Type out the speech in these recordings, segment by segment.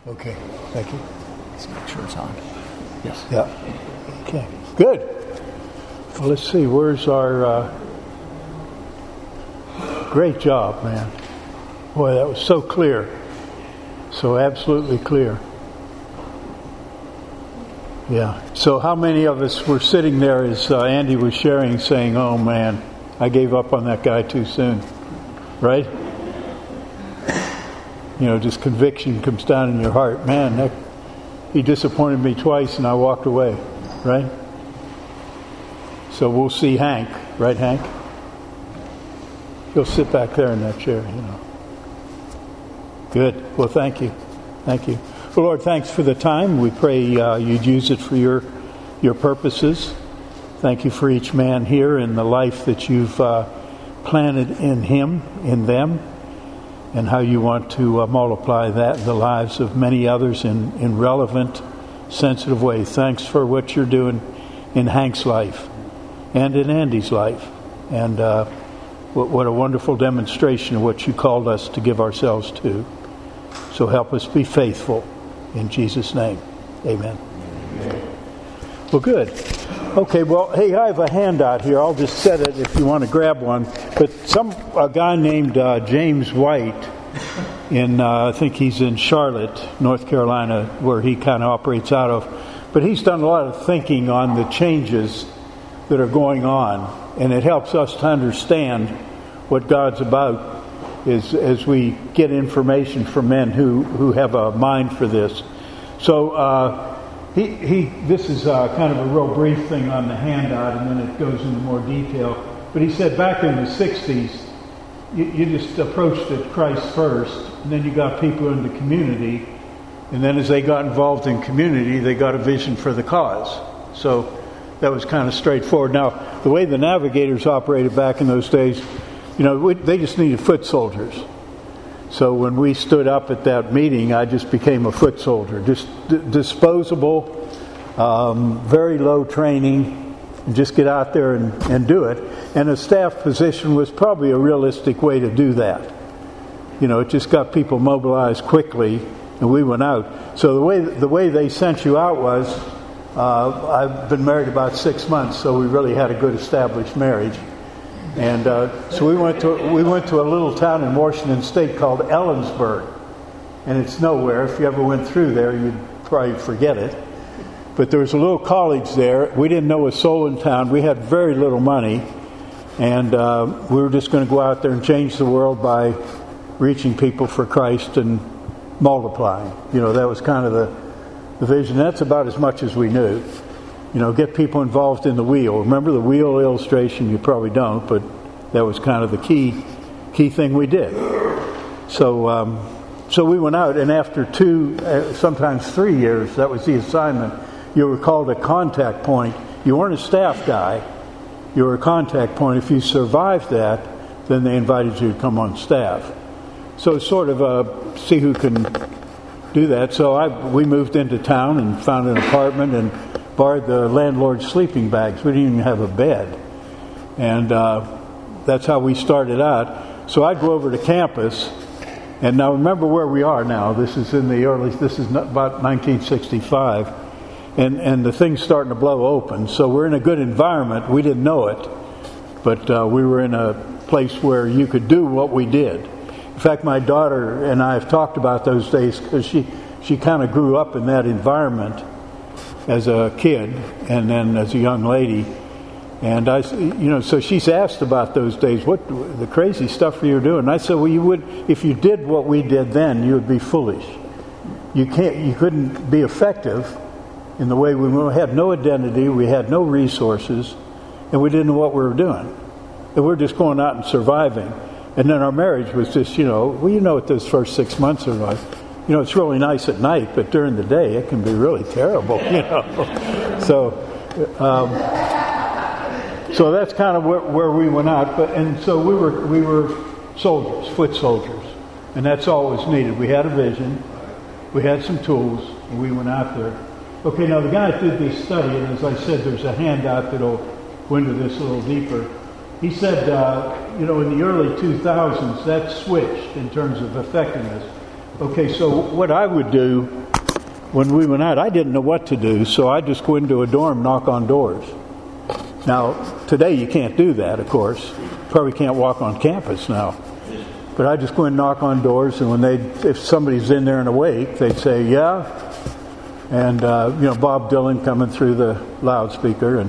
Okay, thank you. Let's make sure it's on. Yes. Yeah. Okay, good. Well, let's see, where's our... Great job, man. Boy, that was so clear. So absolutely clear. Yeah. So how many of us were sitting there as Andy was sharing saying, oh man, I gave up on that guy too soon. Right? You know, just conviction comes down in your heart. Man, he disappointed me twice and I walked away. Right? So we'll see Hank. Right, Hank? He'll sit back there in that chair, you know. Good. Well, thank you. Thank you. Well, Lord, thanks for the time. We pray you'd use it for your purposes. Thank you for each man here and the life that you've planted in him, in them, and how you want to multiply that in the lives of many others in relevant, sensitive ways. Thanks for what you're doing in Hank's life and in Andy's life. And what a wonderful demonstration of what you called us to give ourselves to. So help us be faithful. In Jesus' name, amen. Well, good. Okay, well, hey, I have a handout here. I'll just set it if you want to grab one. But a guy named James White, I think he's in Charlotte, North Carolina, where he kind of operates out of. But he's done a lot of thinking on the changes that are going on. And it helps us to understand what God's about as we get information from men who have a mind for this. So this is kind of a real brief thing on the handout, and then it goes into more detail. But he said back in the 60s, you just approached it Christ first, and then you got people in the community, and then as they got involved in community, they got a vision for the cause. So that was kind of straightforward. Now, the way the navigators operated back in those days, you know, they just needed foot soldiers. So when we stood up at that meeting, I just became a foot soldier. Just disposable, very low training, and just get out there and do it. And a staff position was probably a realistic way to do that. You know, it just got people mobilized quickly, and we went out. So the way they sent you out was, I've been married about 6 months, so we really had a good established marriage. And so we went to a little town in Washington State called Ellensburg, and it's nowhere. If you ever went through there, you'd probably forget it. But there was a little college there. We didn't know a soul in town. We had very little money, and we were just going to go out there and change the world by reaching people for Christ and multiplying. You know, that was kind of the vision. That's about as much as we knew. You know, get people involved in the wheel. Remember the wheel illustration? You probably don't, but that was kind of the key thing we did. So we went out, and after 2, sometimes 3 years, that was the assignment. You were called a contact point. You weren't a staff guy. You were a contact point. If you survived that, then they invited you to come on staff. So sort of see who can do that. So we moved into town and found an apartment and borrowed the landlord's sleeping bags. We didn't even have a bed. And that's how we started out. So I'd go over to campus, and now remember where we are now. This is about 1965. And the thing's starting to blow open. So we're in a good environment. We didn't know it. But we were in a place where you could do what we did. In fact, my daughter and I have talked about those days because she kind of grew up in that environment as a kid and then as a young lady. And so she's asked about those days, what the crazy stuff you were doing. And I said, well, if you did what we did then, you would be foolish. You couldn't be effective in the way we had no identity, we had no resources, and we didn't know what we were doing. And we were just going out and surviving. And then our marriage was just, what those first 6 months are like. It's really nice at night, but during the day it can be really terrible, So that's kind of where we went out. And so we were soldiers, foot soldiers, and that's all was needed. We had a vision, we had some tools, and we went out there. Okay, now the guy did this study, and as I said, there's a handout that'll go into this a little deeper. He said, in the early 2000s, that switched in terms of effectiveness. Okay, so what I would do when we went out, I didn't know what to do, so I just go into a dorm, knock on doors. Now, today you can't do that, of course. Probably can't walk on campus now. But I just go and knock on doors, and if somebody's in there and awake, they'd say, yeah. And, Bob Dylan coming through the loudspeaker,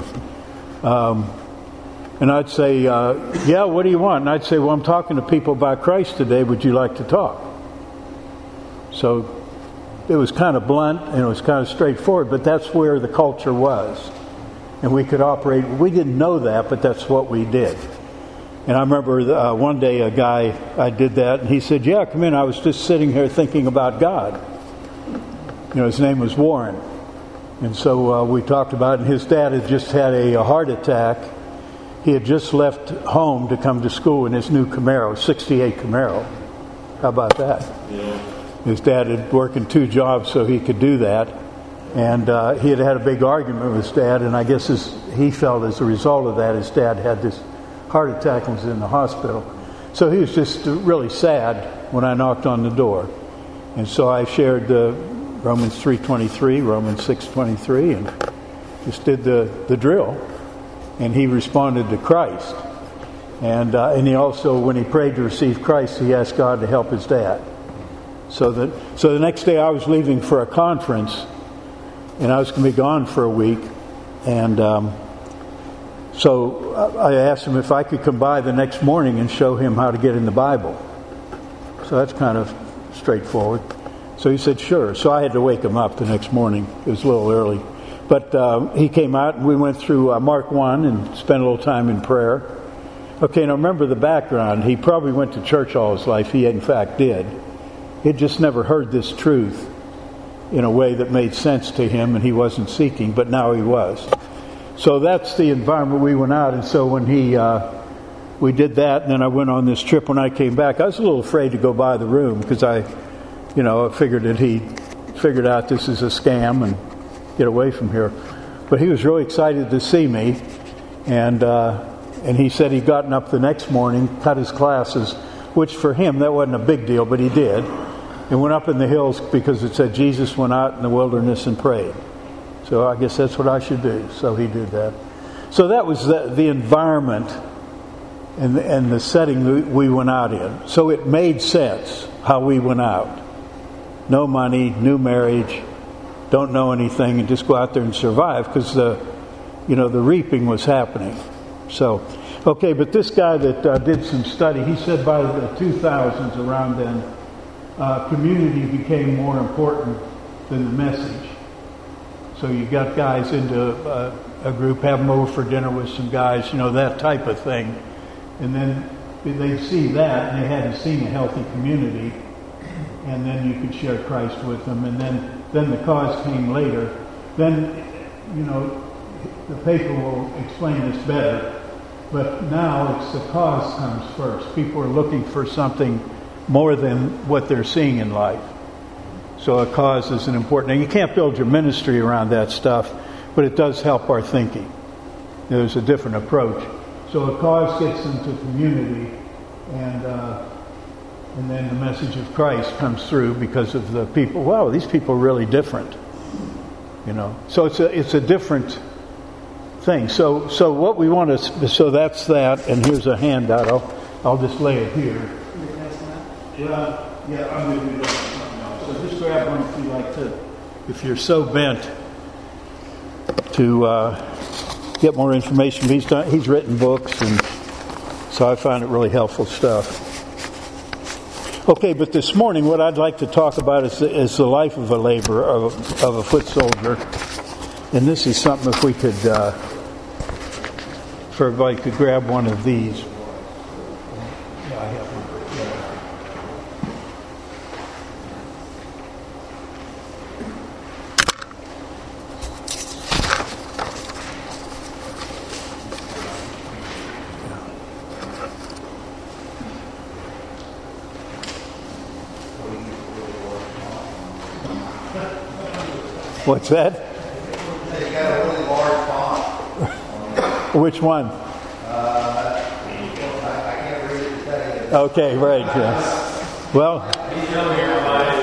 and I'd say, yeah, what do you want? And I'd say, well, I'm talking to people about Christ today. Would you like to talk? So it was kind of blunt and it was kind of straightforward, but that's where the culture was. And we could operate. We didn't know that, but that's what we did. And I remember one day a guy, I did that, and he said, yeah, come in. I was just sitting here thinking about God. His name was Warren. And so we talked about it, and his dad had just had a heart attack. He had just left home to come to school in his new Camaro, 68 Camaro. How about that? Yeah. His dad had working 2 jobs so he could do that. And he had a big argument with his dad, and I guess he felt as a result of that, his dad had this heart attack and was in the hospital. So he was just really sad when I knocked on the door. And so I shared Romans 3:23, Romans 6:23, and just did the drill. And he responded to Christ. And he also, when he prayed to receive Christ, he asked God to help his dad. So the next day I was leaving for a conference, and I was going to be gone for a week. And so I asked him if I could come by the next morning and show him how to get in the Bible. So that's kind of straightforward. So he said, sure. So I had to wake him up the next morning. It was a little early. But he came out and we went through Mark 1 and spent a little time in prayer. Okay, now remember the background. He probably went to church all his life. He in fact did. He'd just never heard this truth in a way that made sense to him, and he wasn't seeking, but now he was. So that's the environment we went out. And so when we did that, and then I went on this trip. When I came back, I was a little afraid to go by the room because I figured that he figured out this is a scam and get away from here. But he was really excited to see me, and he said he'd gotten up the next morning, cut his classes, which for him that wasn't a big deal, but he did, and went up in the hills because it said Jesus went out in the wilderness and prayed. So I guess that's what I should do. So he did that. So that was the environment and the setting we went out in. So it made sense how we went out. No money, new marriage, don't know anything, and just go out there and survive because the reaping was happening. So, okay, but this guy that did some study, he said by the 2000s, around then, community became more important than the message. So you got guys into a group, have them over for dinner with some guys, that type of thing. And then they'd see that, and they hadn't seen a healthy community, and then you could share Christ with them. And then the cause came later. Then, the paper will explain this better. But now it's the cause comes first. People are looking for something more than what they're seeing in life. So a cause is an important thing. You can't build your ministry around that stuff, but it does help our thinking. There's a different approach. So a cause gets into community, and then the message of Christ comes through because of the people. Wow, these people are really different. So it's a different thing. So what we want to. So that's that. And here's a handout. I'll just lay it here. Well, yeah, I'm going to do that. So just grab one if you like to. If you're so bent to get more information, he's written books, and so I find it really helpful stuff. Okay, but this morning what I'd like to talk about is the life of a laborer, of a foot soldier. And this is something if we could, if everybody could grab one of these. Yeah, I have one. What's that? They got a really large font. Which one? I can't read it today. Okay, right. Yeah. Well,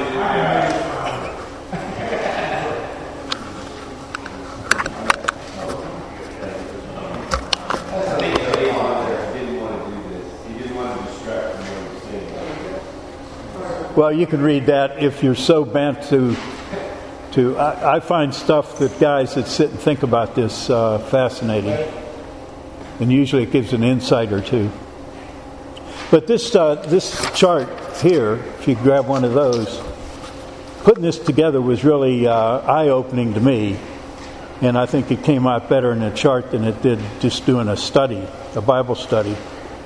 Well, you can read that if you're so bent to I find stuff that guys that sit and think about this fascinating. And usually it gives an insight or two. But this chart here, if you grab one of those, putting this together was really eye-opening to me. And I think it came out better in a chart than it did just doing a study, a Bible study.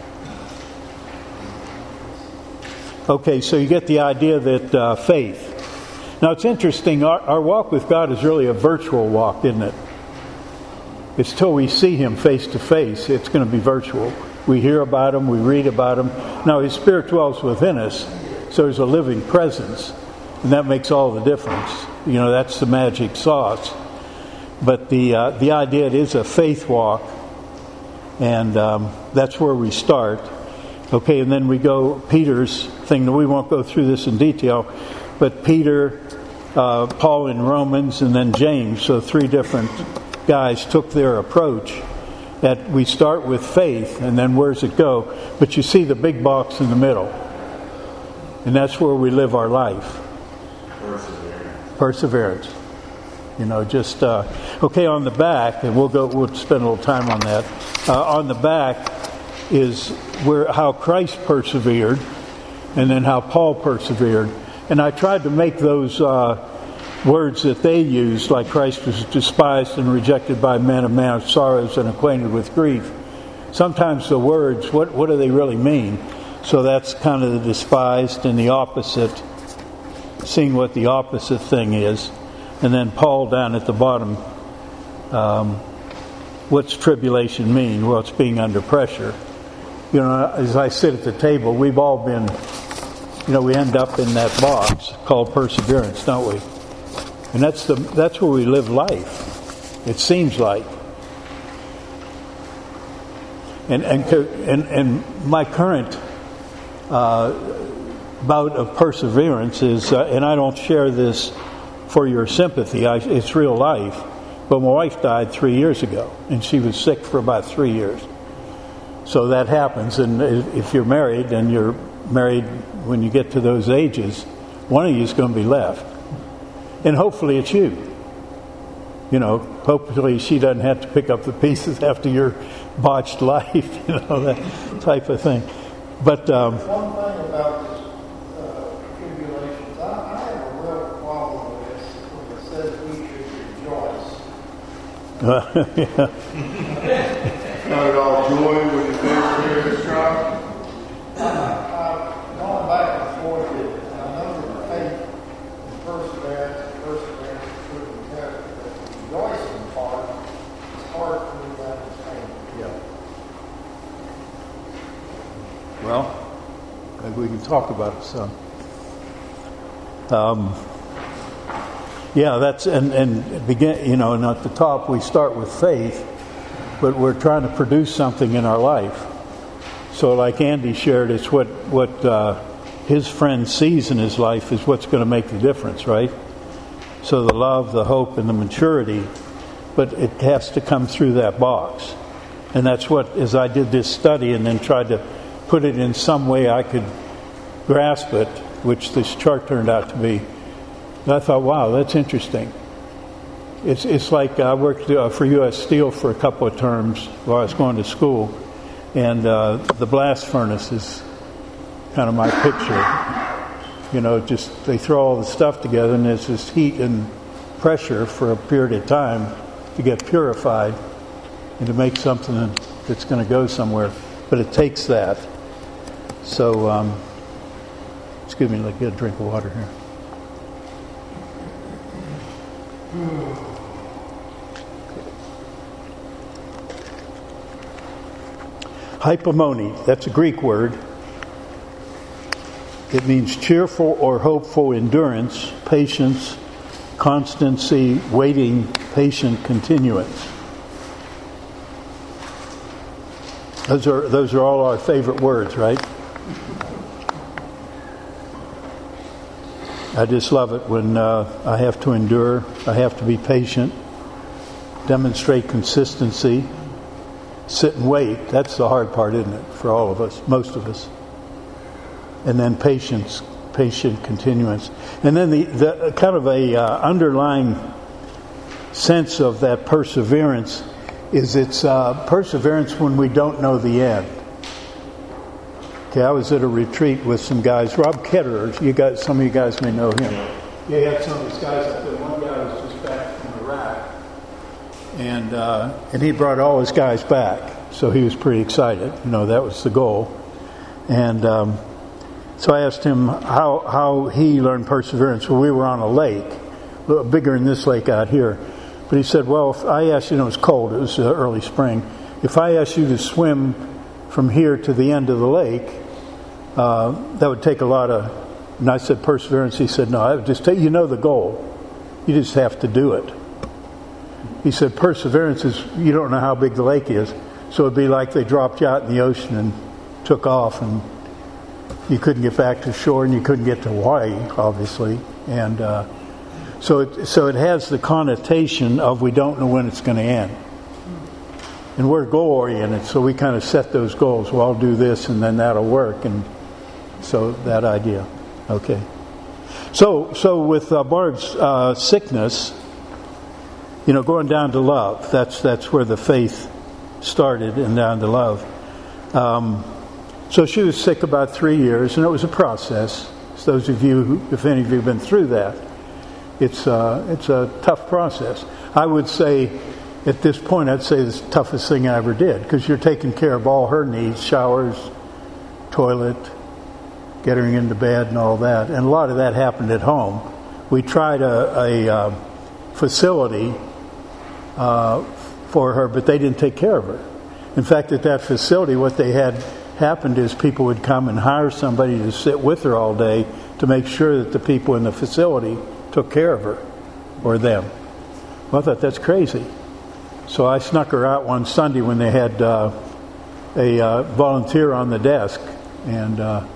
Okay, so you get the idea that faith. Now it's interesting, our walk with God is really a virtual walk, isn't it? It's till we see Him face to face, it's going to be virtual. We hear about Him, we read about Him. Now His Spirit dwells within us, so there's a living presence. And that makes all the difference. You know, that's the magic sauce. But the idea, it is a faith walk. And that's where we start. Okay, and then we go, Peter's thing, we won't go through this in detail, but Peter, Paul in Romans, and then James, so 3 different guys took their approach that we start with faith, and then where's it go? But you see the big box in the middle. And that's where we live our life. Perseverance. You know, just, okay, on the back, and we'll spend a little time on that. On the back is how Christ persevered, and then how Paul persevered. And I tried to make those words that they used, like Christ was despised and rejected by men, a man of sorrows and acquainted with grief. Sometimes the words, what do they really mean? So that's kind of the despised and the opposite, seeing what the opposite thing is. And then Paul down at the bottom, what's tribulation mean? Well, it's being under pressure. You know, as I sit at the table, we've all been, you know, we end up in that box called perseverance, don't we? And that's where we live life. It seems like. And my current bout of perseverance is, and I don't share this for your sympathy, it's real life. But my wife died 3 years ago, and she was sick for about 3 years. So that happens, and if you're married, and you're married when you get to those ages, one of you is going to be left. And hopefully it's you. You know, hopefully she doesn't have to pick up the pieces after your botched life, you know, that type of thing. But one thing about this tribulations, I have a real problem with this when it says we should rejoice. Not at all joy when the faith is strong. Going back and forth, I know that faith and perseverance is true and test, but the rejoicing part is hard for me to understand. yeah. Well, maybe we can talk about it some. Yeah, that's and begin. You know, and at the top we start with faith, but we're trying to produce something in our life. So, like Andy shared, it's what his friend sees in his life is what's going to make the difference, right? So the love, the hope, and the maturity, but it has to come through that box. And that's what, as I did this study and then tried to put it in some way I could grasp it, which this chart turned out to be, and I thought, wow, that's interesting. It's like I worked for U.S. Steel for a couple of terms while I was going to school, and the blast furnace is kind of my picture. You know, just they throw all the stuff together, and there's this heat and pressure for a period of time to get purified and to make something that's going to go somewhere. But it takes that. So, excuse me, let me get a drink of water here. Hypomone, that's a Greek word. It means cheerful or hopeful endurance, patience, constancy, waiting, patient continuance. Those are all our favorite words, right? I just love it when I have to endure, I have to be patient, demonstrate consistency, sit and wait. That's the hard part, isn't it, for all of us, most of us. And then patience patient continuance. And then the kind of a underlying sense of that perseverance is it's perseverance when we don't know the end. Okay, I was at a retreat with some guys. Rob Ketterer, some of you guys may know him. He had some of these guys up there. One guy was just back from Iraq, and he brought all his guys back. So he was pretty excited. That was the goal. And so I asked him how he learned perseverance. Well, we were on a lake, a little bigger than this lake out here. But he said, well, if I asked you, it was cold, it was early spring. If I asked you to swim from here to the end of the lake, that would take a lot of... And I said, perseverance. He said, no, I would just take, the goal. You just have to do it. He said, perseverance is, you don't know how big the lake is. So it'd be like they dropped you out in the ocean and took off, and you couldn't get back to shore, and you couldn't get to Hawaii, obviously. And so it has the connotation of we don't know when it's going to end. And we're goal-oriented, so we kind of set those goals. Well, I'll do this, and then that'll work. And so that idea. Okay. So with Barb's sickness, going down to love, that's where the faith started, and down to love. So she was sick about 3 years, and it was a process. So those of you, if any of you have been through that, it's a tough process. I would say, at this point, I'd say it's the toughest thing I ever did, because you're taking care of all her needs, showers, toilet, getting her into bed and all that. And a lot of that happened at home. We tried a facility for her, but they didn't take care of her. In fact, at that facility, what they had happened is people would come and hire somebody to sit with her all day to make sure that the people in the facility took care of her, or them. Well, I thought, that's crazy. So I snuck her out one Sunday when they had a volunteer on the desk, and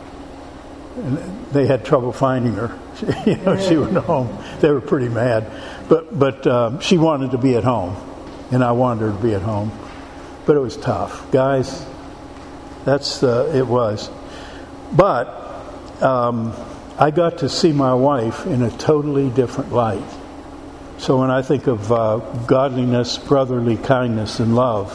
they had trouble finding her. She went home. They were pretty mad, but she wanted to be at home, and I wanted her to be at home. But it was tough, guys. It was. But I got to see my wife in a totally different light. So when I think of godliness, brotherly kindness, and love,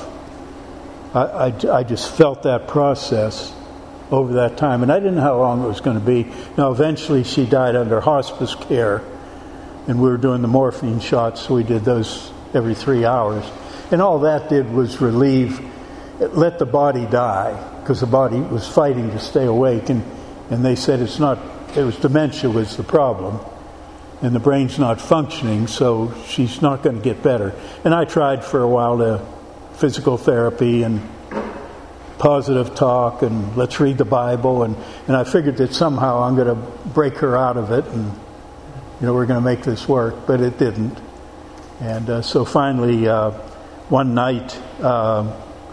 I just felt that process over that time. And I didn't know how long it was going to be. Now, eventually she died under hospice care, and we were doing the morphine shots, so we did those every 3 hours. And all that did was let the body die, because the body was fighting to stay awake. And they said it was dementia was the problem. And the brain's not functioning, so she's not going to get better. And I tried for a while to physical therapy and positive talk and let's read the Bible. And I figured that somehow I'm going to break her out of it, and we're going to make this work. But it didn't. And so finally, one night, I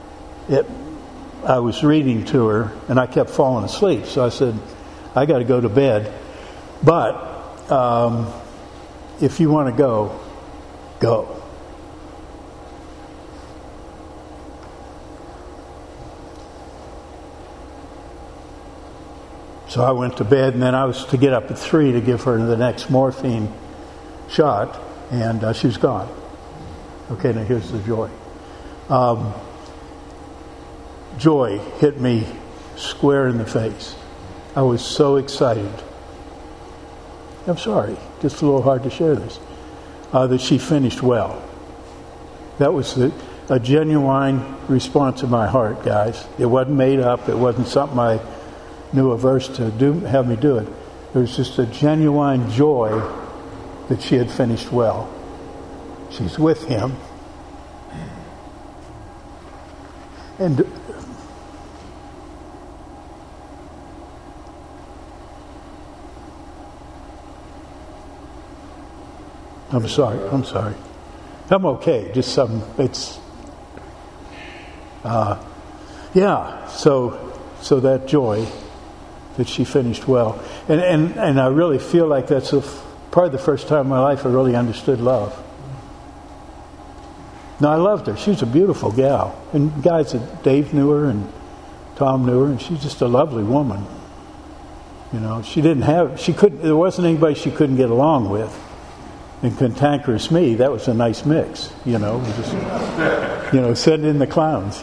was reading to her, and I kept falling asleep. So I said, I got to go to bed. But if you want to go. So I went to bed, and then I was to get up at 3 to give her the next morphine shot, and she was gone. Okay, now here's the joy. Joy hit me square in the face. I was so excited. I'm sorry, just a little hard to share this, that she finished well. That was a genuine response of my heart, guys. It wasn't made up. It wasn't something I knew a verse to have me do it. It was just a genuine joy that she had finished well. She's with him. And I'm sorry. I'm okay. Just some. So that joy that she finished well, and I really feel like that's probably the first time in my life I really understood love. No, I loved her. She was a beautiful gal, and guys, Dave knew her and Tom knew her, and she's just a lovely woman. You know, there wasn't anybody she couldn't get along with. And cantankerous me, that was a nice mix, you know. Just, send in the clowns,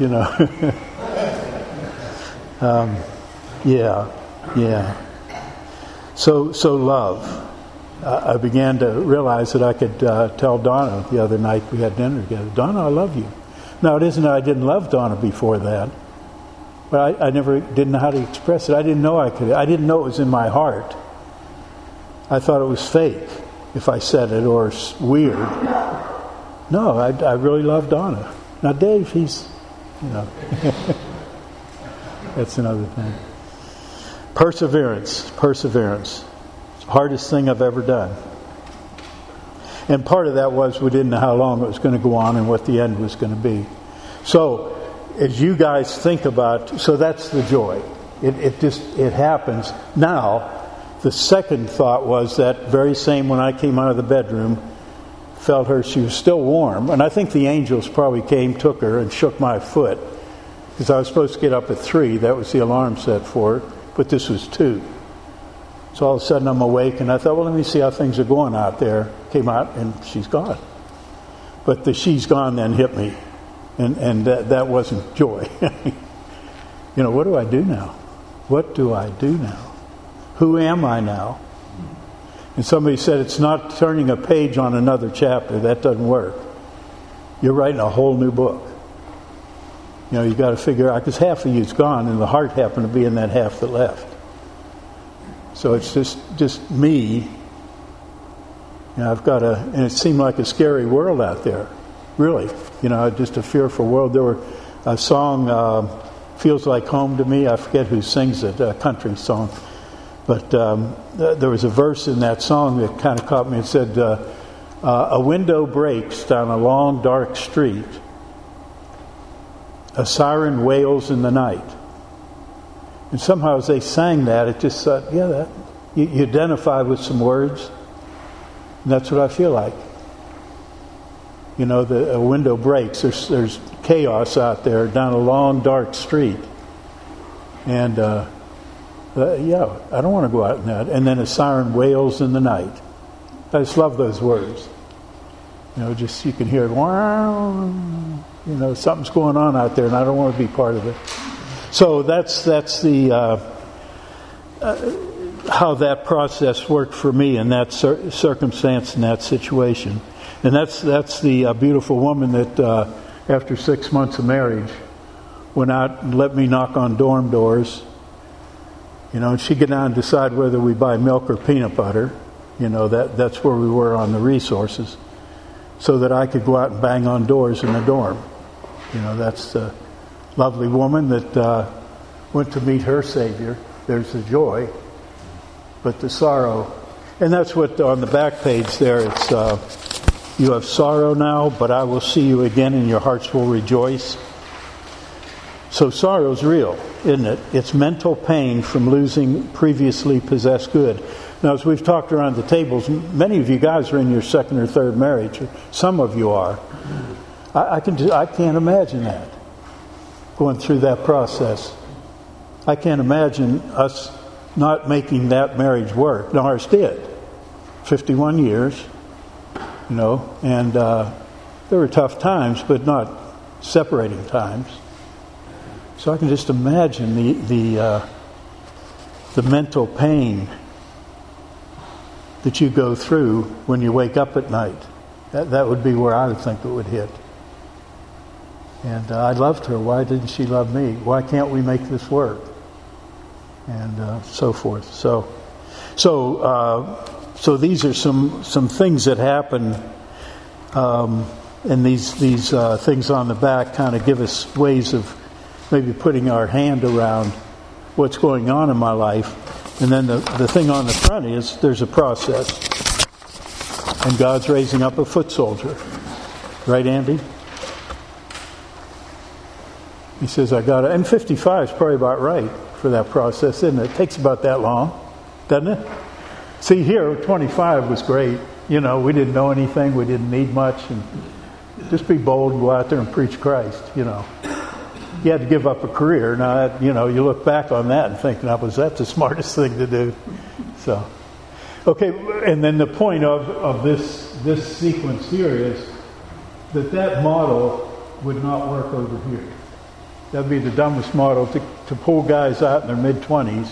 Yeah. So love. I began to realize that I could tell Donna the other night we had dinner together, Donna, I love you. Now, it isn't that I didn't love Donna before that, but I never didn't know how to express it. I didn't know I could. I didn't know it was in my heart. I thought it was fake if I said it, or weird. No, I really love Donna. Now, Dave, he's, that's another thing. Perseverance. Hardest thing I've ever done. And part of that was we didn't know how long it was going to go on and what the end was going to be. So, as you guys think about, so that's the joy. It happens. Now, the second thought was that very same when I came out of the bedroom, felt her, she was still warm. And I think the angels probably came, took her, and shook my foot. Because I was supposed to get up at 3. That was the alarm set for it. But this was 2. So all of a sudden I'm awake, and I thought, well, let me see how things are going out there. Came out, and she's gone. But the she's gone then hit me. And that wasn't joy. What do I do now? What do I do now? Who am I now? And somebody said it's not turning a page on another chapter. That doesn't work. You're writing a whole new book. You got to figure out, because half of you's gone, and the heart happened to be in that half that left. So it's just me. I've got and it seemed like a scary world out there, really. Just a fearful world. There were a song, Feels Like Home to Me. I forget who sings it, a country song. But there was a verse in that song that kind of caught me. It said, a window breaks down a long, dark street. A siren wails in the night. And somehow as they sang that, it just thought, you identify with some words. And that's what I feel like. A window breaks. There's chaos out there down a long, dark street. And, I don't want to go out in that. And then a siren wails in the night. I just love those words. Just you can hear it. Wow. Something's going on out there, and I don't want to be part of it. So that's the how that process worked for me in that circumstance, in that situation. And that's the beautiful woman that after 6 months of marriage went out and let me knock on dorm doors. And she'd get down and decide whether we buy milk or peanut butter. That's where we were on the resources. So that I could go out and bang on doors in the dorm. That's the lovely woman that went to meet her Savior. There's the joy, but the sorrow. And that's what on the back page there, it's you have sorrow now, but I will see you again and your hearts will rejoice. So sorrow's real, isn't it? It's mental pain from losing previously possessed good. Now, as we've talked around the tables, many of you guys are in your second or third marriage. Or some of you are. I can't imagine that, going through that process. I can't imagine us not making that marriage work. Now, ours did. 51 years, and there were tough times, but not separating times. So I can just imagine the mental pain that you go through when you wake up at night. That would be where I would think it would hit. And I loved her. Why didn't she love me? Why can't we make this work? And so forth. So these are some things that happen, and these things on the back kind of give us ways of maybe putting our hand around what's going on in my life. And then the thing on the front is there's a process. And God's raising up a foot soldier. Right, Andy? He says, I got it. And 55 is probably about right for that process, isn't it? It takes about that long, doesn't it? See, here, 25 was great. We didn't know anything. We didn't need much. And just be bold and go out there and preach Christ, he had to give up a career. Now, that, you look back on that and think, now, was that the smartest thing to do? So, okay, and then the point of this sequence here is that model would not work over here. That'd be the dumbest model to pull guys out in their mid-20s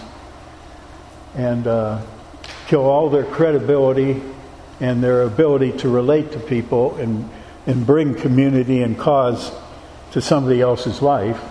and kill all their credibility and their ability to relate to people and bring community and cause to somebody else's life,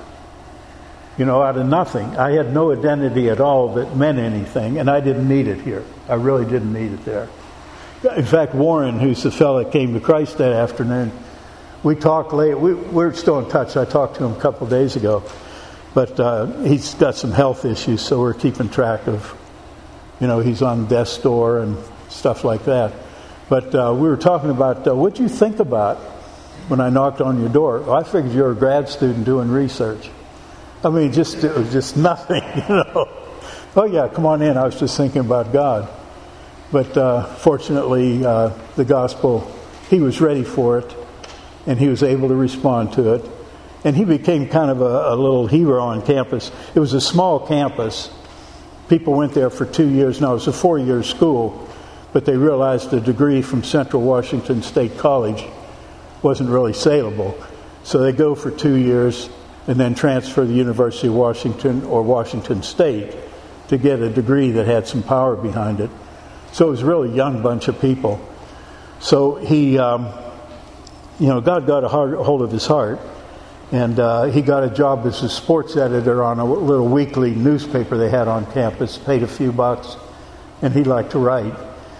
out of nothing. I had no identity at all that meant anything, and I didn't need it here. I really didn't need it there. In fact, Warren, who's the fellow that came to Christ that afternoon, we talked late. We're still in touch. I talked to him a couple of days ago, but he's got some health issues, so we're keeping track of, he's on death's door and stuff like that. But we were talking about what you think about when I knocked on your door. Well, I figured you were a grad student doing research. I mean, it was just nothing, Oh yeah, come on in. I was just thinking about God. But fortunately, the gospel, he was ready for it, and he was able to respond to it. And he became kind of a little hero on campus. It was a small campus. People went there for 2 years. Now, it was a 4-year school, but they realized a degree from Central Washington State College wasn't really saleable. So they go for 2 years and then transfer to the University of Washington or Washington State to get a degree that had some power behind it. So it was a really young bunch of people. So he, God got a hold of his heart, and he got a job as a sports editor on a little weekly newspaper they had on campus, paid a few bucks, and he liked to write.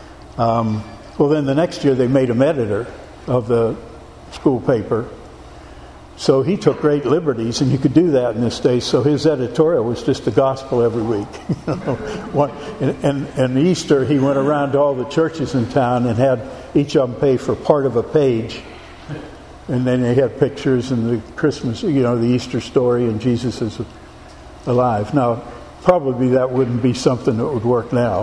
Well, then the next year they made him editor of the school paper. So he took great liberties, and you could do that in this day. So his editorial was just the gospel every week. And Easter, he went around to all the churches in town and had each of them pay for part of a page. And then they had pictures and the Christmas, the Easter story, and Jesus is alive. Now, probably that wouldn't be something that would work now.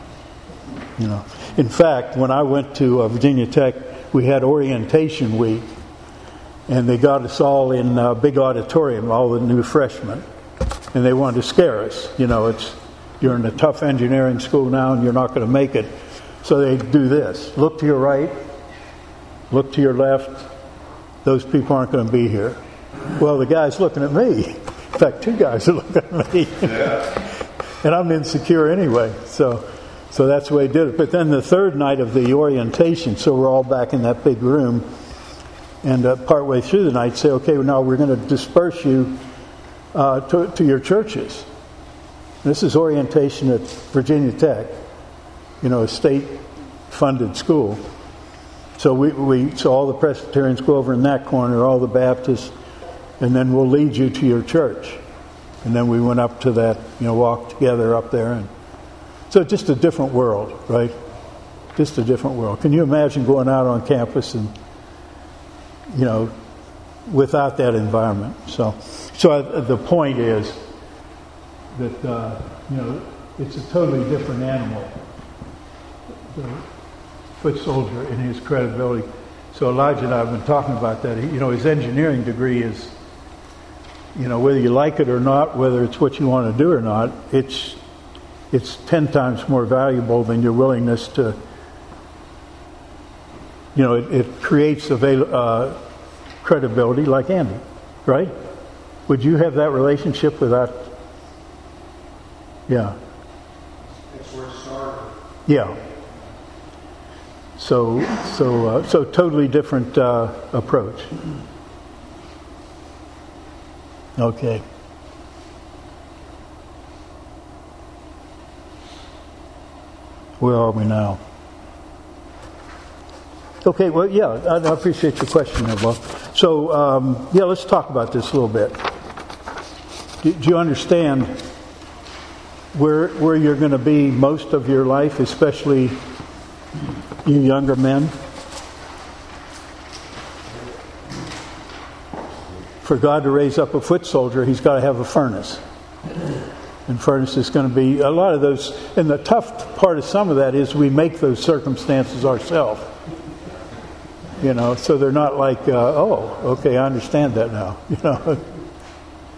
In fact, when I went to Virginia Tech, we had orientation week. And they got us all in a big auditorium, all the new freshmen. And they wanted to scare us. You're in a tough engineering school now and you're not going to make it. So they do this. Look to your right. Look to your left. Those people aren't going to be here. Well, the guy's looking at me. In fact, 2 guys are looking at me. And I'm insecure anyway. So that's the way he did it. But then the third night of the orientation, so we're all back in that big room. And partway through the night, say, okay, now we're going to disperse you to your churches. This is orientation at Virginia Tech, a state-funded school. So so all the Presbyterians go over in that corner, all the Baptists, and then we'll lead you to your church. And then we went up to that, walked together up there. And so just a different world, right? Just a different world. Can you imagine going out on campus and without that environment? So the point is that it's a totally different animal. The foot soldier and his credibility. So Elijah and I have been talking about that. His engineering degree is, whether you like it or not, whether it's what you want to do or not, it's 10 times more valuable than your willingness to. It creates credibility, like Andy, right? Would you have that relationship without? Yeah. That's where it started. Yeah. So totally different approach. Okay. Where are we now? Okay, well, yeah, I appreciate your question there, Bob. So, let's talk about this a little bit. Do you understand where you're going to be most of your life, especially you younger men? For God to raise up a foot soldier, He's got to have a furnace. And furnace is going to be a lot of those. And the tough part of some of that is we make those circumstances ourselves. So they're not like, okay, I understand that now.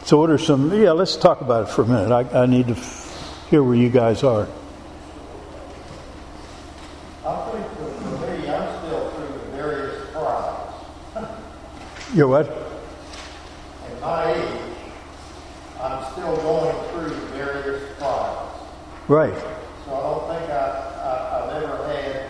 So what are some, let's talk about it for a minute. I need to hear where you guys are. I think that for me, I'm still through the various trials. You're what? At my age, I'm still going through the various trials. Right. So I don't think I've ever had,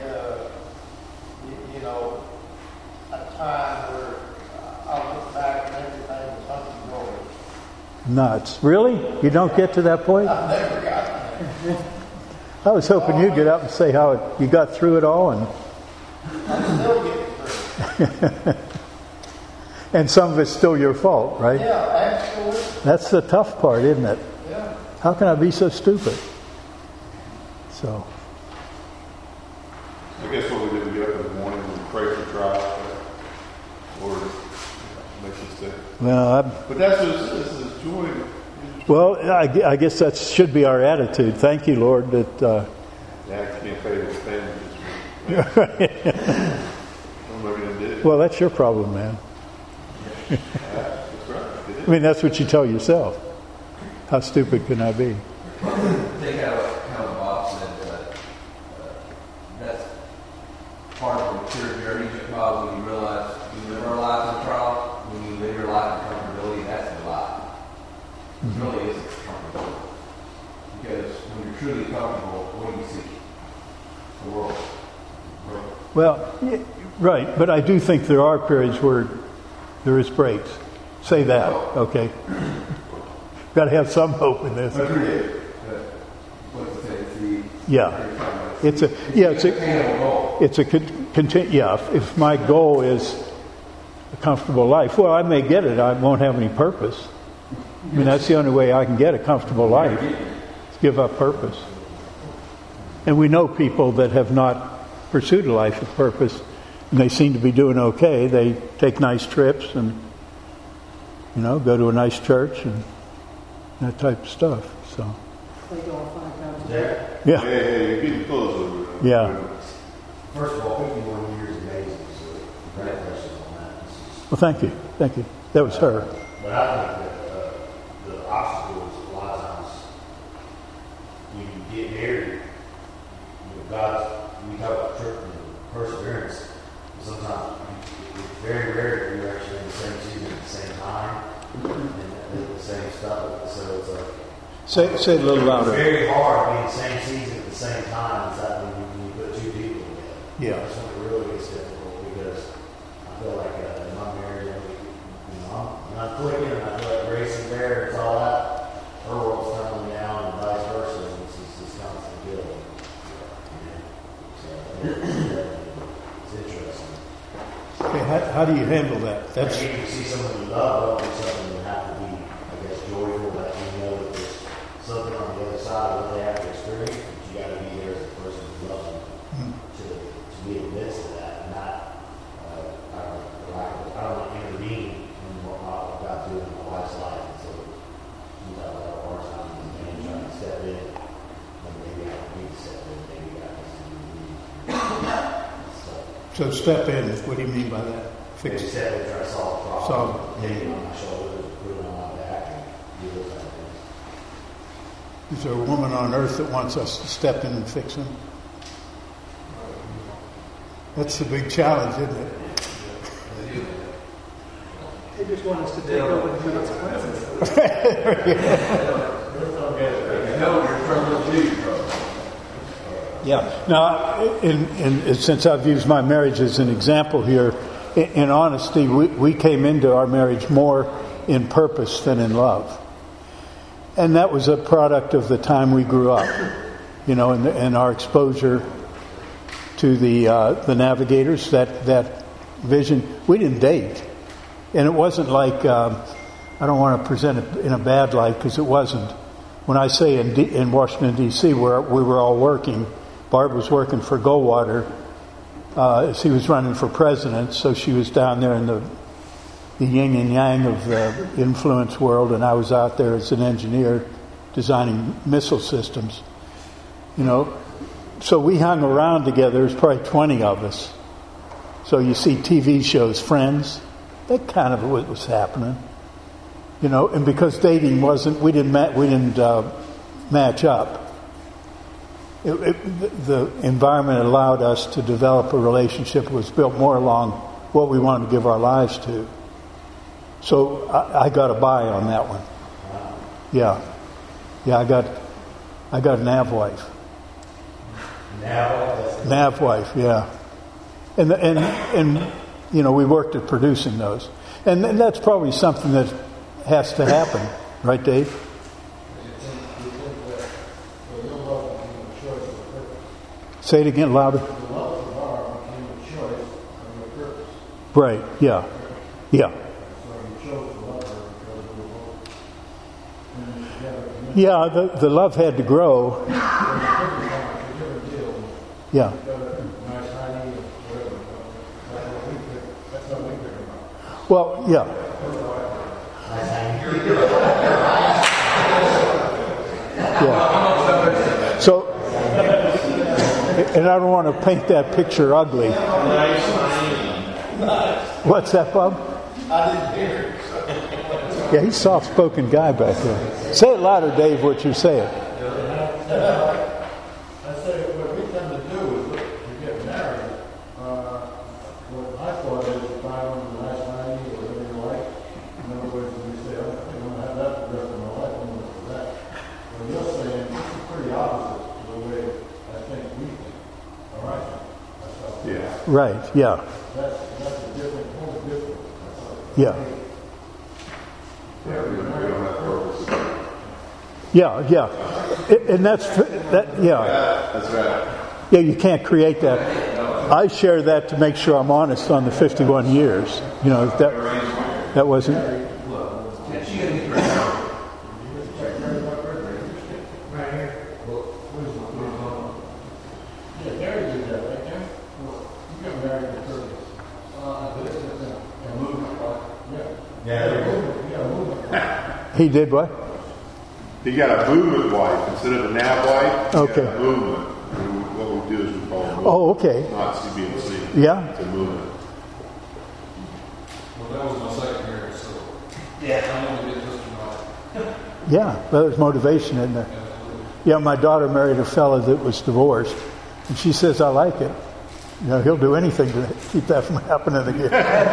a time where I look back and everything was hunky-dory. Nuts. Really? You don't get to that point? I've never gotten there. I was hoping you'd get up and say how you got through it all. I'm still getting through it. And some of it's still your fault, right? Yeah, absolutely. That's the tough part, isn't it? Yeah. How can I be so stupid? So, I guess what we did, we get up in the morning and pray for trial. Lord, makes us stay. well, But that's just, this is joy. I guess that should be our attitude. Thank you, Lord, that... Yeah, I can't pay this family this week. I'm not going to do it. Well, that's your problem, man. That's right. I mean, that's what you tell yourself. How stupid can I be? Take how Bob said that's part of the mature journey, because when you realize you live our lives in trial, when you live your life in comfortability, that's the lie. It really isn't comfortability. Because when you're truly comfortable, what do you seek? The world. Well, right, but I do think there are periods where there is breaks. Say that, okay? Got to have some hope in this. What's the thing? Yeah, it's a if my goal is a comfortable life, well, I may get it. I won't have any purpose. I mean, that's the only way I can get a comfortable life. Is give up purpose. And we know people that have not pursued a life of purpose, and they seem to be doing okay. They take nice trips and, go to a nice church and that type of stuff. So, They go 5 times a day. yeah, Hey, you're getting close over there. yeah. First of all, 51 years is amazing, so congratulations on that. Well, thank you. That was her. But I think that the obstacle is a lot of times when you get married, we talk about perseverance. Sometimes it's very rare that you're actually in the same season at the same time and the same stuff. So it's like Say it a little it's louder. very hard being the same season at the same time as that when you put two people together. Yeah. That's when it really gets difficult because I feel like in my marriage, I'm not clicking and I feel like Grace is there, it's all that. Her world's tumbling down and vice versa. And it's just this constant build. So it's interesting. Okay, how do you handle that? That's If you see someone you love, don't do something you have to be, I guess, joyful that you know that there's something on the other side of what they have to experience, but you got to be there as a person who loves them to be in the midst of that, and not, I don't want to intervene in what God's doing in my wife's life, and so sometimes I have a hard time with the man trying to step in, and maybe I don't need to step in, maybe God has to do so. Step in. What do you mean by that? Maybe Fix it. step in and try to solve the problem, Solve it. take it on my shoulders, put it on my back, and do those kind of things. Is there a woman on earth that wants us to step in and fix him? That's the big challenge, isn't it? They just want us to take over the consequences. Yeah. Now, since I've used my marriage as an example here, in honesty, we came into our marriage more in purpose than in love. And that was a product of the time we grew up, and our exposure to the Navigators, that vision. We didn't date. And it wasn't like, I don't want to present it in a bad light, because it wasn't. When I say in Washington, D.C., where we were all working, Barb was working for Goldwater. She was running for president, so she was down there in the yin and yang of the influence world, and I was out there as an engineer designing missile systems. So we hung around together. There's probably 20 of us. So you see TV shows, Friends, that kind of what was happening. You know, and because dating we didn't match up. The environment allowed us to develop a relationship that was built more along what we wanted to give our lives to. So I got a buy on that one. Yeah, I got a nav wife. Nav wife, yeah. And you know, we worked at producing those, and that's probably something that has to happen, right, Dave? Say it again, louder. Right, yeah. Yeah, the love had to grow. Yeah. Well, yeah. Yeah. So, and I don't want to paint that picture ugly. What's that, Bob? I didn't hear it. Yeah, he's a soft-spoken guy back there. Say it louder, Dave, what you're saying. I say what we tend to do is to get married. What I thought is to find one of the last 90 or whatever you like. In other words, we say, I'm going to have that for the rest of my life. I'm going to do that. Well, you're saying it's pretty opposite to the way I think we think. All right? That's how Right, yeah. That's a different, whole different. Yeah. Yeah, we don't have purpose. Yeah. And that's that. Yeah. That's right. Yeah, you can't create that. I share that to make sure I'm honest on the 51 years. You know, that wasn't. He did what? He got a movement wife instead of a nav wife. Okay. Got a movement. What we do is we call it movement. Oh, okay. Not CBNC. Yeah. It's a movement. Well, that was my second marriage, so Yeah. I only did just enough. Yeah, well, there's motivation in there. Yeah, my daughter married a fella that was divorced, and she says, I like it. You know, he'll do anything to keep that from happening again.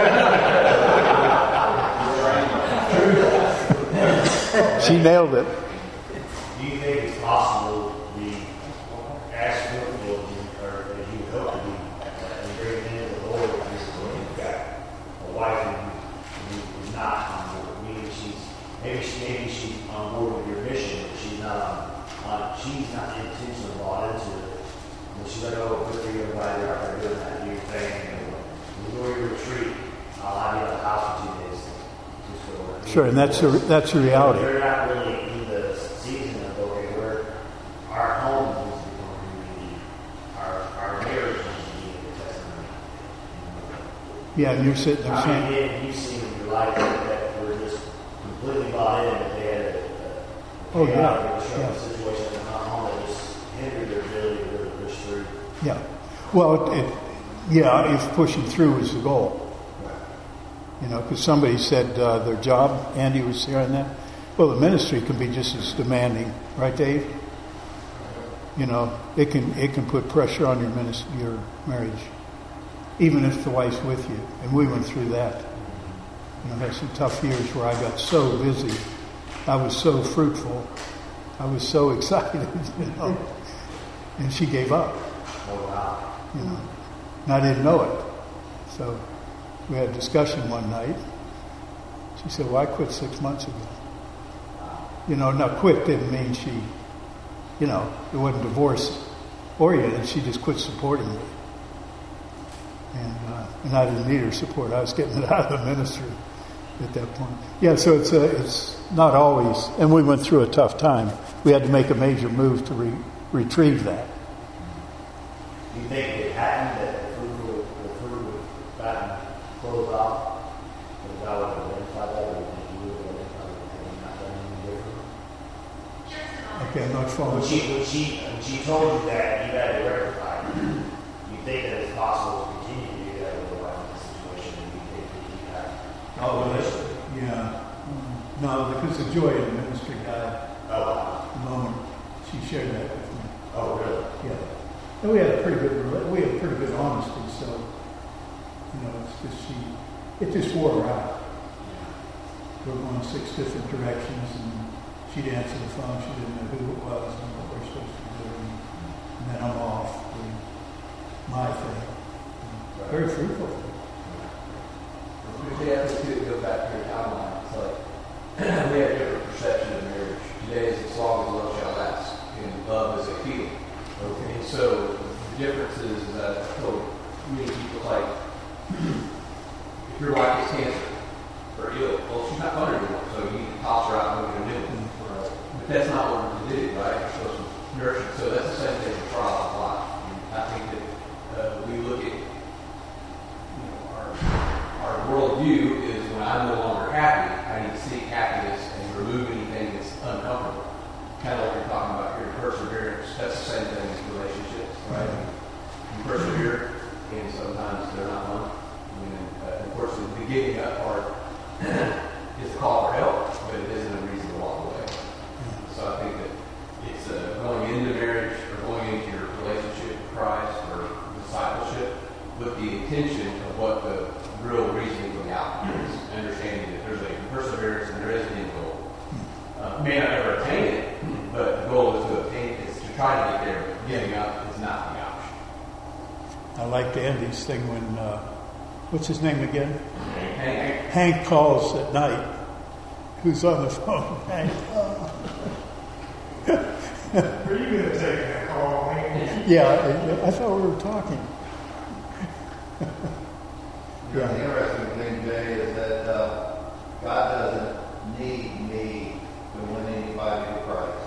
She nailed it. Do you think it's possible to be as comfortable or as you hope to be and bring in the Lord when you've got a wife who is not on board? Maybe she's on board with your mission, but she's not intentionally bought into it. And she's like, oh, good for you, everybody out there doing that new thing. When you go to your retreat, I'll have you at the house for 2 days. Sure, and that's the reality. They're not really in the season of okay, where our home needs to become a community, our marriage needs to be a testimony. Yeah, and you're sitting there saying, You've seen in your life that we're just completely bought in, that they had a situation in the home that just hindered their ability to really push through. yeah. Well, if pushing through is the goal. You know, because somebody said their job, Andy was here on that. Well, the ministry can be just as demanding, right, Dave? You know, it can put pressure on your marriage, even if the wife's with you. And we went through that. You know, had some tough years where I got so busy, I was so fruitful, I was so excited, you know, and she gave up. Oh, wow. You know, and I didn't know it, so. We had a discussion one night. She said, well, I quit 6 months ago. You know, now quit didn't mean she, you know, it wasn't divorce oriented. She just quit supporting me. And I didn't need her support. I was getting it out of the ministry at that point. Yeah, so it's not always, and we went through a tough time. We had to make a major move to retrieve that. Do you think it happened that the fruit would gotten closed off? But God would have identified that, or do you think you would have identified that and not done anything different? Okay, I'm not following. When she told you that you had to rectify it, you think that it's possible to continue to do that with the wife in this situation, and you think that you have Oh, yeah. No, because the joy of the ministry died Oh, the moment she shared that with me. oh, really? Yeah. And we had pretty good honesty, so, you know, it's just it just wore her out. We're going 6 different directions, and she'd answer the phone, she didn't know who it was and what we're supposed to be doing. And then I'm off doing my thing. Very fruitful. Yeah, I think it goes back to your timeline. It's like we have different perception of marriage. Today is as long as love shall last, and love is a healing. Okay, and so the difference is that many people like if your wife is cancer or ill, well, she's not going anymore, so you need to toss her out and what you're doing. But that's not what we're to do, right? You're supposed to nurture. So that's the same thing with trial of life. I think that we look at our worldview is when I'm no longer happy, I need to seek happiness and remove anything that's uncomfortable. Kind of like you're talking about here, perseverance. That's the same thing as relationships, right? You persevere, and sometimes they're not fun. I mean, of course, the giving up part is a call for help, but it isn't a reason to walk away. So I think that it's going into marriage or going into your relationship with Christ or discipleship with the intention of what the real reasoning for the outcome is, understanding that there's a perseverance and there is an end goal. May not ever attain it, but the goal is to obtain it, is to try to get there, but giving up is not the option. I liked Andy's thing when, what's his name again? Hank. Hank calls at night. Who's on the phone? Hank. Are you going to take that call, man? Yeah, I thought we were talking. The interesting thing, Jay, is that God doesn't need me to win anybody to Christ.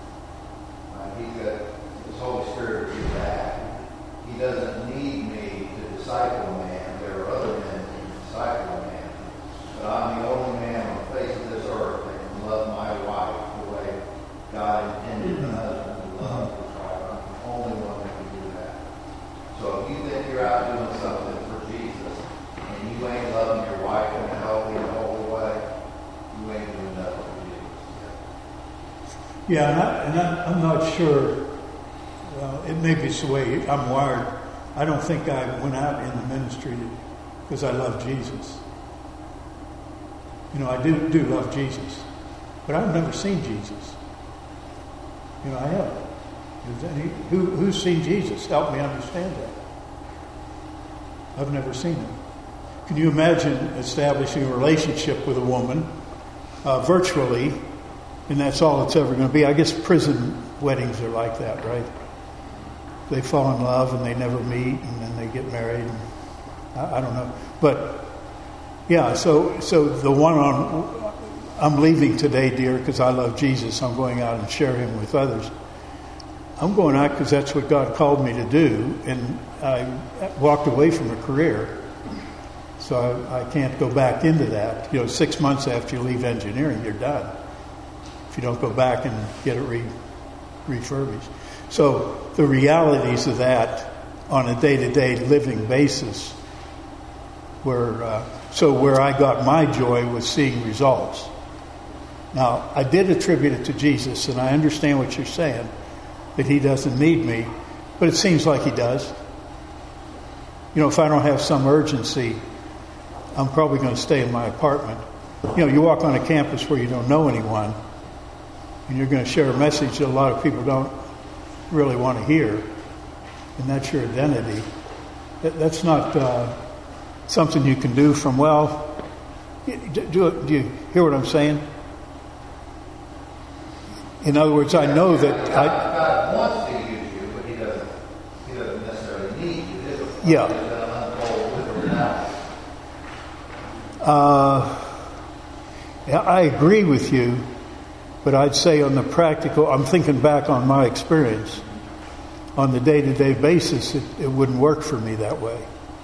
He's got His Holy Spirit to do that. He doesn't need me to disciple a man. There are other men who can disciple a man. But I'm the only man on the face of this earth that can love my wife the way God intended the husband to love his wife. I'm the only one that can do that. So if you think you're out doing something for Jesus, and you ain't loving your wife in a healthy and holy way, you ain't doing nothing for Jesus. Yeah, and I'm not sure. Well, it may be the way I'm wired. I don't think I went out in the ministry because I love Jesus. You know, I do love Jesus, but I've never seen Jesus. You know, I haven't. Who's seen Jesus? Help me understand that. I've never seen him. Can you imagine establishing a relationship with a woman virtually, and that's all it's ever going to be? I guess prison weddings are like that, right? They fall in love and they never meet, and then they get married. I don't know, but yeah. So the one I'm leaving today, dear, because I love Jesus. I'm going out and share Him with others. I'm going out because that's what God called me to do, and I walked away from a career. So I can't go back into that. You know, 6 months after you leave engineering, you're done. If you don't go back and get it refurbished. So the realities of that on a day-to-day living basis where I got my joy was seeing results. Now, I did attribute it to Jesus, and I understand what you're saying, that He doesn't need me, but it seems like He does. You know, if I don't have some urgency, I'm probably going to stay in my apartment. You know, you walk on a campus where you don't know anyone, and you're going to share a message that a lot of people don't really want to hear, and that's your identity. That's not something you can do from, well, do you hear what I'm saying? In other words, I know that God wants to use you, but He doesn't necessarily need you. Yeah. I agree with you, but I'd say on the practical, I'm thinking back on my experience. On the day-to-day basis, it wouldn't work for me that way.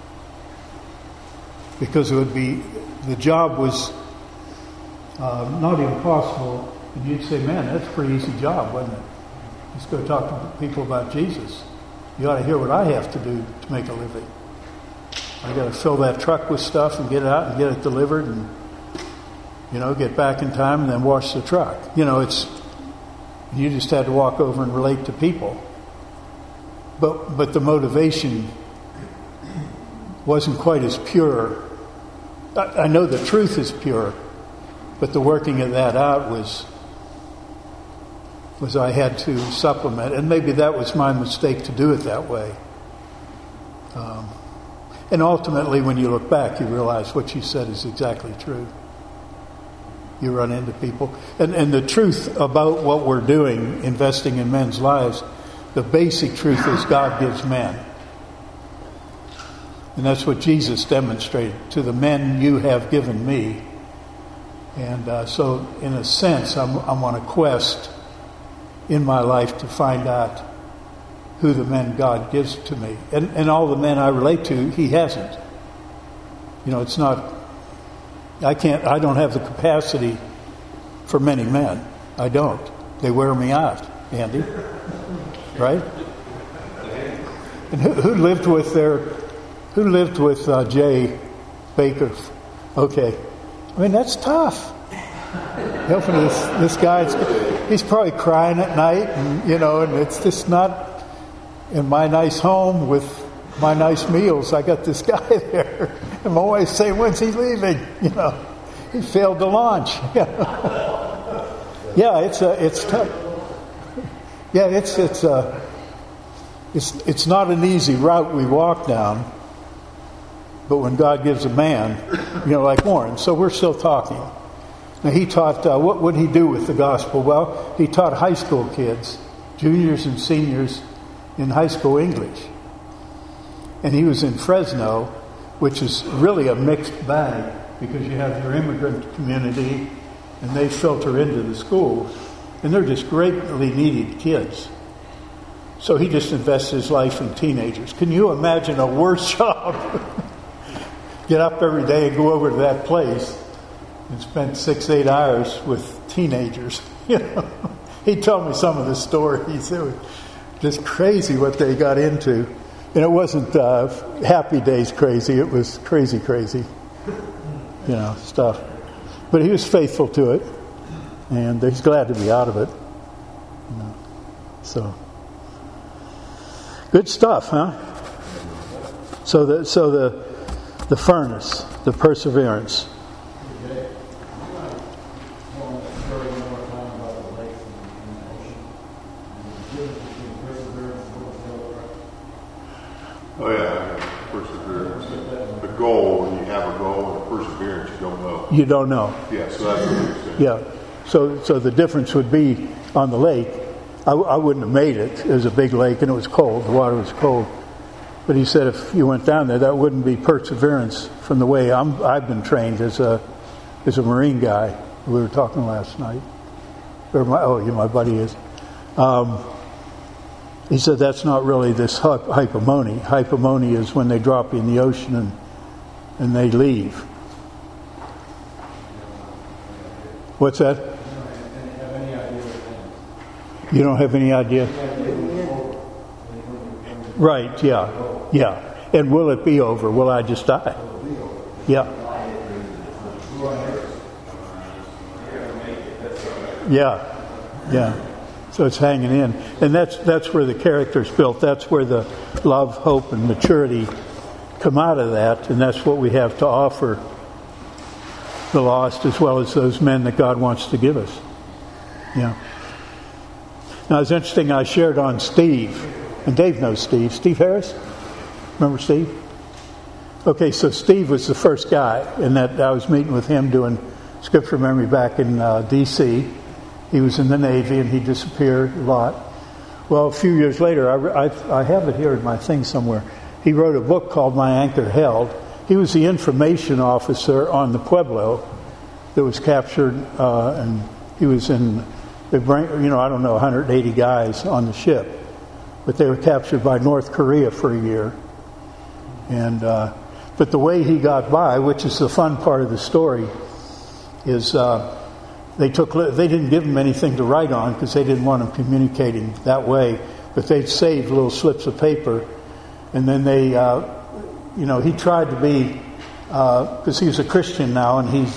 Because it would be, the job was not impossible. And you'd say, man, that's a pretty easy job, wasn't it? Just go talk to people about Jesus. You ought to hear what I have to do to make a living. I got to fill that truck with stuff and get it out and get it delivered. And get back in time and then wash the truck. You just had to walk over and relate to people. But the motivation wasn't quite as pure. I know the truth is pure, but the working of that out was I had to supplement, and maybe that was my mistake to do it that way. And ultimately, when you look back, you realize what you said is exactly true. You run into people. And the truth about what we're doing, investing in men's lives, the basic truth is God gives men. And that's what Jesus demonstrated. To the men you have given me. And so, in a sense, I'm on a quest in my life to find out who the men God gives to me. And all the men I relate to, He hasn't. It's not... I don't have the capacity for many men. I don't. They wear me out, Andy. Right? And who lived with Jay Baker? Okay. I mean, that's tough. Helping this guy, he's probably crying at night, and it's just not in my nice home with my nice meals. I got this guy there. I'm always saying, when's he leaving? He failed to launch. Yeah, it's tough. Yeah, it's not an easy route we walk down. But when God gives a man, like Warren, so we're still talking. Now he taught, what would he do with the gospel? Well, he taught high school kids, juniors and seniors in high school English. And he was in Fresno, which is really a mixed bag because you have your immigrant community and they filter into the schools. And they're just greatly needed kids. So he just invests his life in teenagers. Can you imagine a worse job? Get up every day and go over to that place and spend 6-8 hours with teenagers. He told me some of the stories. It was just crazy what they got into. And it wasn't Happy Days crazy. It was crazy, stuff. But he was faithful to it. And he's glad to be out of it. So, good stuff, huh? So the furnace, the perseverance. Oh yeah, perseverance. The goal, when you have a goal and perseverance, you don't know. You don't know. Yeah, so that's what you're saying. Yeah. So the difference would be on the lake. I wouldn't have made it. It was a big lake and it was cold. The water was cold. But he said if you went down there, that wouldn't be perseverance from the way I've been trained as a Marine guy. We were talking last night. My buddy is. He said that's not really this hypomone. Hypomone is when they drop you in the ocean and they leave. What's that? You don't have any idea? Right, yeah. And will it be over? Will I just die? Yeah. Yeah. So it's hanging in. And that's where the character's built. That's where the love, hope, and maturity come out of that. And that's what we have to offer the lost as well as those men that God wants to give us. Yeah. Now, it's interesting, I shared on Steve, and Dave knows Steve Harris. Remember Steve? Okay, so Steve was the first guy, and that I was meeting with him doing scripture memory back in D.C. He was in the Navy, and he disappeared a lot. Well, a few years later, I have it here in my thing somewhere. He wrote a book called My Anchor Held. He was the information officer on the Pueblo that was captured, and he was in... I don't know, 180 guys on the ship. But they were captured by North Korea for a year. And but the way he got by, which is the fun part of the story, is they didn't give him anything to write on because they didn't want him communicating that way. But they'd save little slips of paper. And then they, he tried to be, because he's a Christian now, and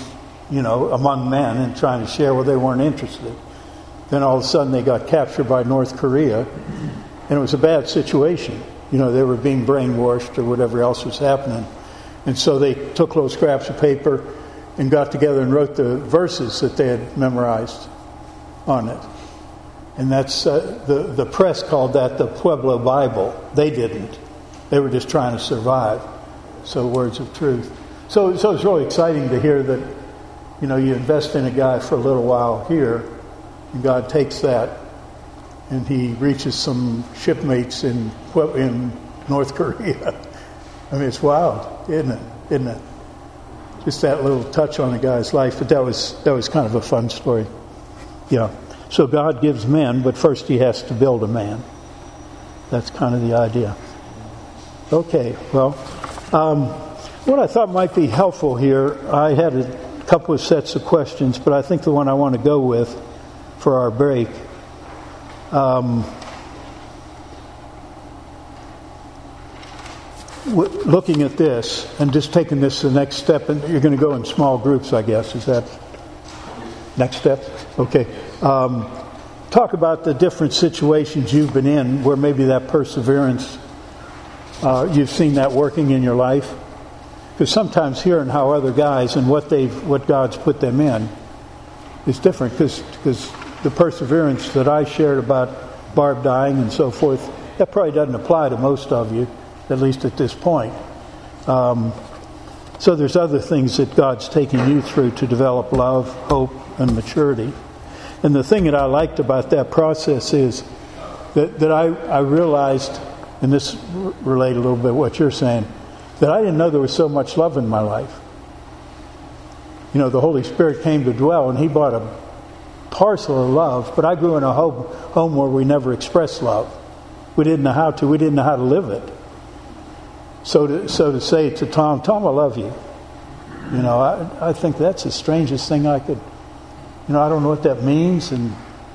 among men and trying to share. Well, they weren't interested. Then all of a sudden they got captured by North Korea, and it was a bad situation. They were being brainwashed or whatever else was happening. And so they took little scraps of paper and got together and wrote the verses that they had memorized on it. And that's the press called that the Pueblo Bible. They didn't. They were just trying to survive. So words of truth. So it's really exciting to hear that, you invest in a guy for a little while here, and God takes that and he reaches some shipmates in North Korea. I mean, it's wild, isn't it? Just that little touch on a guy's life. But that was kind of a fun story. Yeah. So God gives men, but first he has to build a man. That's kind of the idea. Okay, well, what I thought might be helpful here, I had a couple of sets of questions, but I think the one I want to go with for our break, looking at this and just taking this the next step, and you're going to go in small groups, I guess. Is that next step? Okay. Talk about the different situations you've been in where maybe that perseverance, you've seen that working in your life. Because sometimes hearing how other guys and what God's put them in is different. Because the perseverance that I shared about Barb dying and so forth, that probably doesn't apply to most of you, at least at this point. So there's other things that God's taking you through to develop love, hope, and maturity. And the thing that I liked about that process is that I realized, and this related a little bit to what you're saying, that I didn't know there was so much love in my life. The Holy Spirit came to dwell, and he brought a parcel of love, but I grew in a home where we never expressed love. We didn't know how to. We didn't know how to live it. So to say to Tom, I love you. I think that's the strangest thing I could. I don't know what that means, and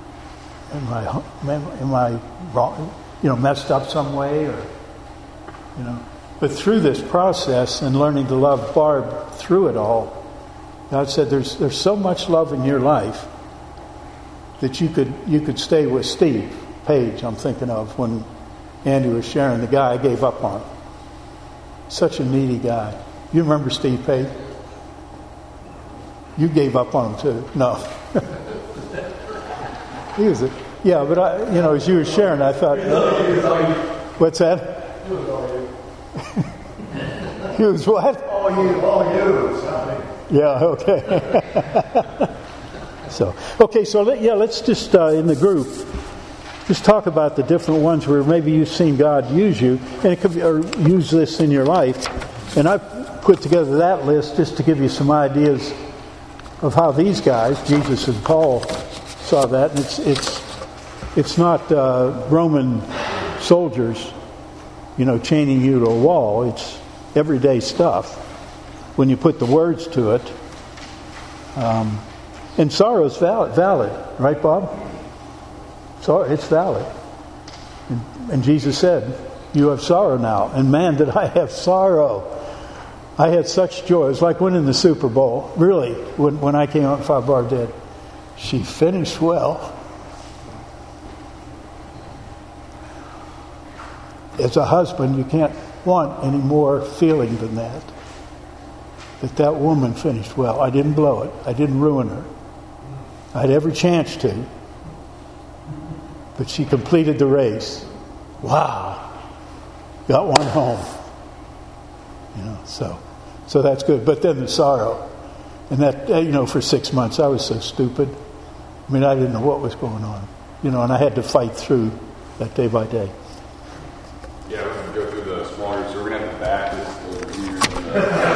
am I wrong? Messed up some way, or But through this process and learning to love Barb through it all, God said, "There's so much love in your life that you could stay with Steve Page." I'm thinking of when Andy was sharing the guy I gave up on. Such a needy guy. You remember Steve Page? You gave up on him too. No. He was yeah, but as you were sharing, I thought, what's that? He was what? All you. Yeah, okay. So let's just, in the group, just talk about the different ones where maybe you've seen God use you, and it could be, or use this in your life. And I've put together that list just to give you some ideas of how these guys, Jesus and Paul, saw that. And it's not Roman soldiers, chaining you to a wall. It's everyday stuff when you put the words to it. And sorrow's valid, right, Bob? It's valid. And Jesus said, "You have sorrow now." And man, did I have sorrow. I had such joy. It was like winning the Super Bowl. Really, when I came out and found Barb dead. She finished well. As a husband, you can't want any more feeling than that. That woman finished well. I didn't blow it. I didn't ruin her. I had every chance to. But she completed the race. Wow. Got one home. So that's good. But then the sorrow. And that, for 6 months, I was so stupid. I mean, I didn't know what was going on. And I had to fight through that day by day. Yeah, we're going to go through the smaller, so we're going to have the Baptist, the leaders, and